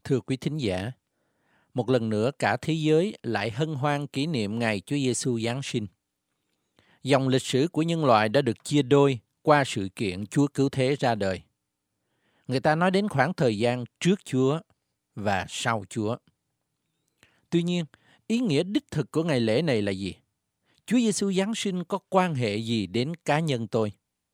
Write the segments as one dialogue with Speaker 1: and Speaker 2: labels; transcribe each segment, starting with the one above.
Speaker 1: Thưa quý thính giả, một lần nữa cả thế giới lại hân hoan kỷ niệm ngày Chúa Giêsu Giáng sinh. Dòng lịch sử của nhân loại đã được chia đôi qua sự kiện Chúa cứu thế ra đời. Người ta nói đến khoảng thời gian trước Chúa và sau Chúa. Tuy nhiên, ý nghĩa đích thực của ngày lễ này là gì? Chúa Giêsu Giáng sinh có quan hệ gì đến cá nhân tôi?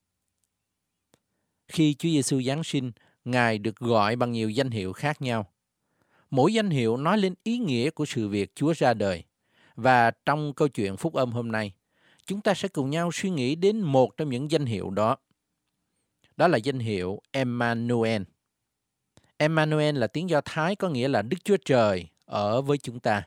Speaker 1: Khi Chúa Giêsu Giáng sinh, Ngài được gọi bằng nhiều danh hiệu khác nhau. Mỗi danh hiệu nói lên ý nghĩa của sự việc Chúa ra đời. Và trong câu chuyện Phúc Âm hôm nay, chúng ta sẽ cùng nhau suy nghĩ đến một trong những danh hiệu đó. Đó là danh hiệu Emmanuel. Emmanuel là tiếng Do Thái có nghĩa là Đức Chúa Trời ở với chúng ta.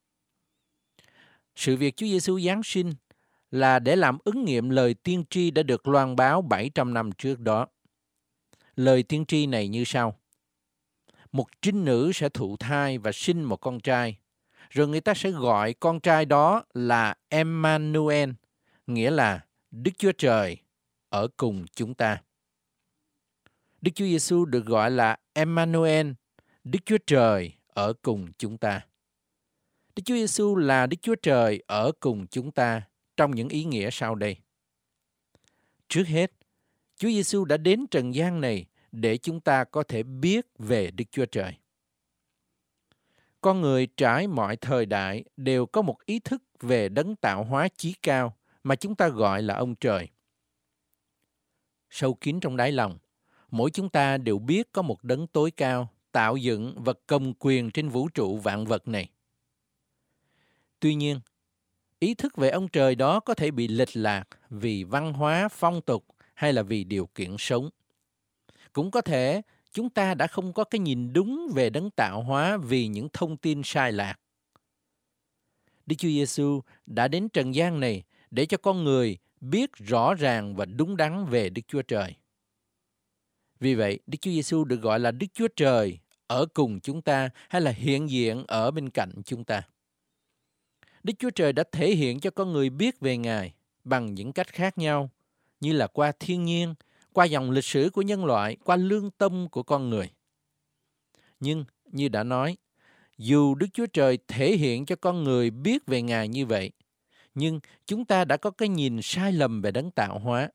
Speaker 1: Sự việc Chúa Giêsu Giáng sinh là để làm ứng nghiệm lời tiên tri đã được loan báo 700 năm trước đó. Lời tiên tri này như sau: một trinh nữ sẽ thụ thai và sinh một con trai, rồi người ta sẽ gọi con trai đó là Emmanuel, nghĩa là Đức Chúa Trời ở cùng chúng ta. Đức Chúa Giêsu được gọi là Emmanuel, Đức Chúa Trời ở cùng chúng ta. Đức Chúa Giêsu là Đức Chúa Trời ở cùng chúng ta trong những ý nghĩa sau đây. Trước hết, Chúa Giêsu đã đến trần gian này để chúng ta có thể biết về Đức Chúa Trời. Con người trải mọi thời đại đều có một ý thức về đấng tạo hóa chí cao mà chúng ta gọi là ông trời. Sâu kín trong đáy lòng, mỗi chúng ta đều biết có một đấng tối cao, tạo dựng và cầm quyền trên vũ trụ vạn vật này. Tuy nhiên, ý thức về ông trời đó có thể bị lệch lạc vì văn hóa, phong tục hay là vì điều kiện sống. Cũng có thể chúng ta đã không có cái nhìn đúng về đấng tạo hóa vì những thông tin sai lạc. Đức Chúa Giêsu đã đến trần gian này để cho con người biết rõ ràng và đúng đắn về Đức Chúa Trời. Vì vậy, Đức Chúa Giêsu được gọi là Đức Chúa Trời ở cùng chúng ta hay là hiện diện ở bên cạnh chúng ta. Đức Chúa Trời đã thể hiện cho con người biết về Ngài bằng những cách khác nhau, như là qua thiên nhiên, qua dòng lịch sử của nhân loại, qua lương tâm của con người. Nhưng, như đã nói, dù Đức Chúa Trời thể hiện cho con người biết về Ngài như vậy, nhưng chúng ta đã có cái nhìn sai lầm về đấng tạo hóa.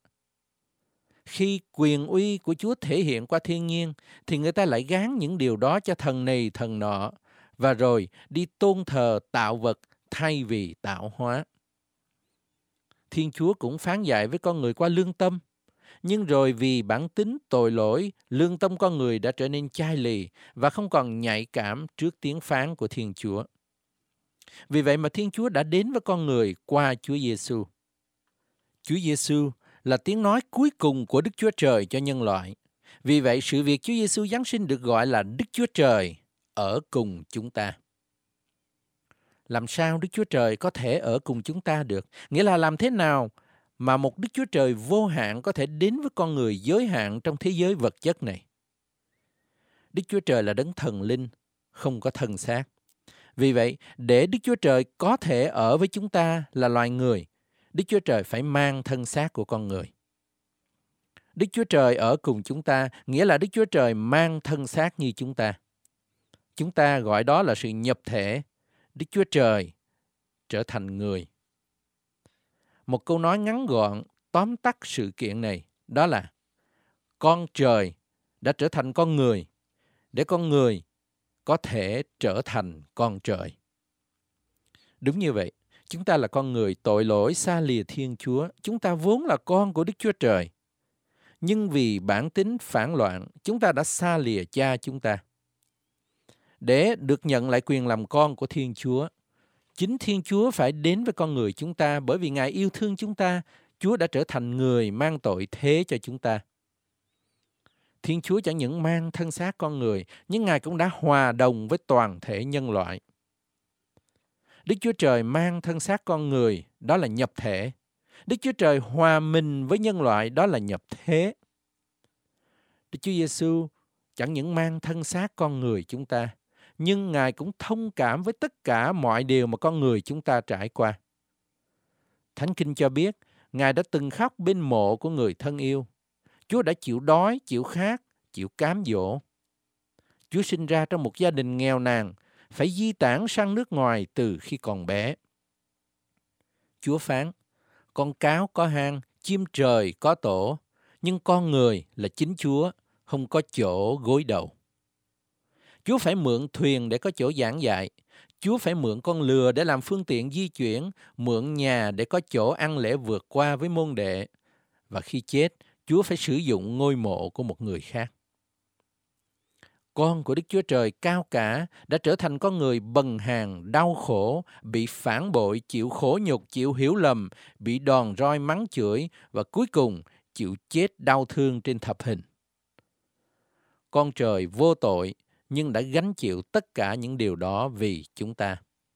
Speaker 1: Khi quyền uy của Chúa thể hiện qua thiên nhiên, thì người ta lại gán những điều đó cho thần này thần nọ, và rồi đi tôn thờ tạo vật thay vì tạo hóa. Thiên Chúa cũng phán dạy với con người qua lương tâm, nhưng rồi vì bản tính tội lỗi, lương tâm con người đã trở nên chai lì và không còn nhạy cảm trước tiếng phán của Thiên Chúa. Vì vậy mà Thiên Chúa đã đến với con người qua Chúa Giêsu. Chúa Giêsu là tiếng nói cuối cùng của Đức Chúa Trời cho nhân loại. Vì vậy, sự việc Chúa Giêsu Giáng sinh được gọi là Đức Chúa Trời ở cùng chúng ta. Làm sao Đức Chúa Trời có thể ở cùng chúng ta được? Nghĩa là làm thế nào mà một Đức Chúa Trời vô hạn có thể đến với con người giới hạn trong thế giới vật chất này? Đức Chúa Trời là đấng thần linh, không có thân xác. Vì vậy, để Đức Chúa Trời có thể ở với chúng ta là loài người, Đức Chúa Trời phải mang thân xác của con người. Đức Chúa Trời ở cùng chúng ta, nghĩa là Đức Chúa Trời mang thân xác như chúng ta. Chúng ta gọi đó là sự nhập thể, Đức Chúa Trời trở thành người. Một câu nói ngắn gọn tóm tắt sự kiện này, đó là con trời đã trở thành con người, để con người có thể trở thành con trời. Đúng như vậy, chúng ta là con người tội lỗi xa lìa Thiên Chúa, chúng ta vốn là con của Đức Chúa Trời. Nhưng vì bản tính phản loạn, chúng ta đã xa lìa Cha chúng ta. Để được nhận lại quyền làm con của Thiên Chúa, chính Thiên Chúa phải đến với con người chúng ta, bởi vì Ngài yêu thương chúng ta, Chúa đã trở thành người mang tội thế cho chúng ta. Thiên Chúa chẳng những mang thân xác con người, nhưng Ngài cũng đã hòa đồng với toàn thể nhân loại. Đức Chúa Trời mang thân xác con người, đó là nhập thể. Đức Chúa Trời hòa mình với nhân loại, đó là nhập thế. Đức Chúa Giêsu chẳng những mang thân xác con người chúng ta, nhưng Ngài cũng thông cảm với tất cả mọi điều mà con người chúng ta trải qua. Thánh Kinh cho biết, Ngài đã từng khóc bên mộ của người thân yêu. Chúa đã chịu đói, chịu khát, chịu cám dỗ. Chúa sinh ra trong một gia đình nghèo nàn, phải di tản sang nước ngoài từ khi còn bé. Chúa phán, con cáo có hang, chim trời có tổ, nhưng con người là chính Chúa, không có chỗ gối đầu. Chúa phải mượn thuyền để có chỗ giảng dạy. Chúa phải mượn con lừa để làm phương tiện di chuyển, mượn nhà để có chỗ ăn lễ vượt qua với môn đệ. Và khi chết, Chúa phải sử dụng ngôi mộ của một người khác. Con của Đức Chúa Trời cao cả đã trở thành con người bần hàn, đau khổ, bị phản bội, chịu khổ nhục, chịu hiểu lầm, bị đòn roi mắng chửi và cuối cùng chịu chết đau thương trên thập hình. Con trời vô tội nhưng đã gánh chịu tất cả những điều đó vì chúng ta.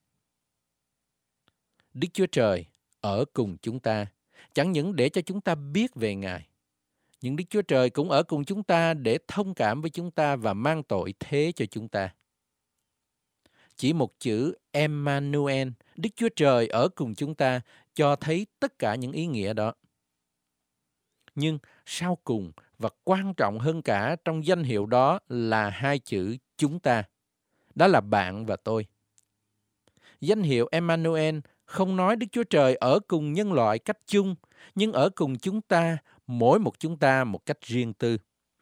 Speaker 1: Đức Chúa Trời ở cùng chúng ta, chẳng những để cho chúng ta biết về Ngài, nhưng Đức Chúa Trời cũng ở cùng chúng ta để thông cảm với chúng ta và mang tội thế cho chúng ta. Chỉ một chữ Emmanuel, Đức Chúa Trời ở cùng chúng ta, cho thấy tất cả những ý nghĩa đó. Nhưng sau cùng và quan trọng hơn cả trong danh hiệu đó là hai chữ chúng ta. Đó là bạn và tôi. Danh hiệu Emmanuel không nói Đức Chúa Trời ở cùng nhân loại cách chung, nhưng ở cùng chúng ta, mỗi một chúng ta một cách riêng tư.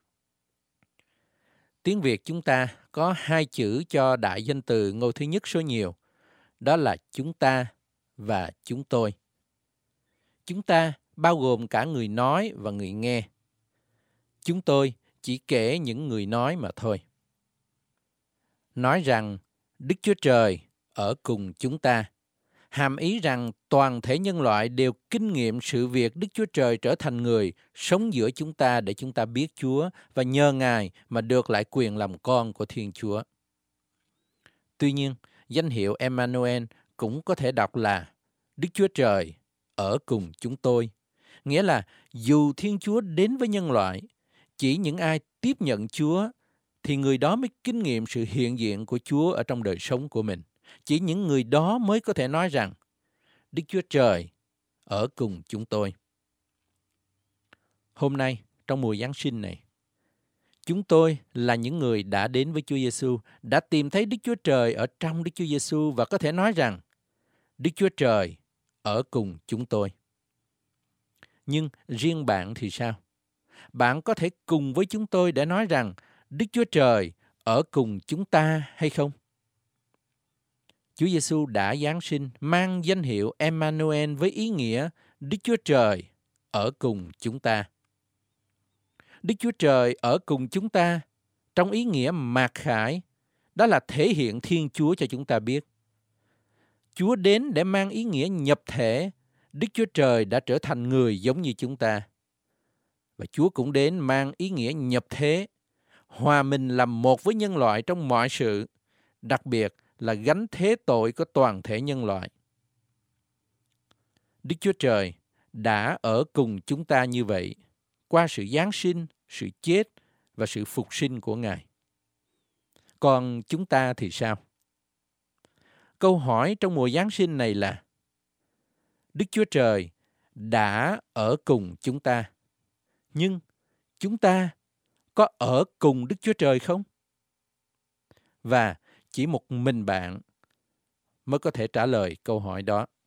Speaker 1: Tiếng Việt chúng ta có hai chữ cho đại danh từ ngôi thứ nhất số nhiều. Đó là chúng ta và chúng tôi. Chúng ta bao gồm cả người nói và người nghe. Chúng tôi chỉ kể những người nói mà thôi. Nói rằng Đức Chúa Trời ở cùng chúng ta, hàm ý rằng toàn thể nhân loại đều kinh nghiệm sự việc Đức Chúa Trời trở thành người, sống giữa chúng ta để chúng ta biết Chúa và nhờ Ngài mà được lại quyền làm con của Thiên Chúa. Tuy nhiên, danh hiệu Emmanuel cũng có thể đọc là Đức Chúa Trời ở cùng chúng tôi. Nghĩa là dù Thiên Chúa đến với nhân loại, chỉ những ai tiếp nhận Chúa thì người đó mới kinh nghiệm sự hiện diện của Chúa ở trong đời sống của mình. Chỉ những người đó mới có thể nói rằng Đức Chúa Trời ở cùng chúng tôi. Hôm nay, trong mùa Giáng sinh này, chúng tôi là những người đã đến với Chúa Giêsu, đã tìm thấy Đức Chúa Trời ở trong Đức Chúa Giêsu và có thể nói rằng Đức Chúa Trời ở cùng chúng tôi. Nhưng riêng bạn thì sao? Bạn có thể cùng với chúng tôi để nói rằng Đức Chúa Trời ở cùng chúng ta hay không? Chúa Giêsu đã Giáng sinh mang danh hiệu Emmanuel với ý nghĩa Đức Chúa Trời ở cùng chúng ta. Đức Chúa Trời ở cùng chúng ta trong ý nghĩa mạt khải, đó là thể hiện Thiên Chúa cho chúng ta biết. Chúa đến để mang ý nghĩa nhập thể, Đức Chúa Trời đã trở thành người giống như chúng ta. Và Chúa cũng đến mang ý nghĩa nhập thế, hòa mình làm một với nhân loại trong mọi sự, đặc biệt là gánh thế tội của toàn thể nhân loại. Đức Chúa Trời đã ở cùng chúng ta như vậy, qua sự giáng sinh, sự chết và sự phục sinh của Ngài. Còn chúng ta thì sao? Câu hỏi trong mùa Giáng sinh này là Đức Chúa Trời đã ở cùng chúng ta, nhưng chúng ta có ở cùng Đức Chúa Trời không? Và chỉ một mình bạn mới có thể trả lời câu hỏi đó.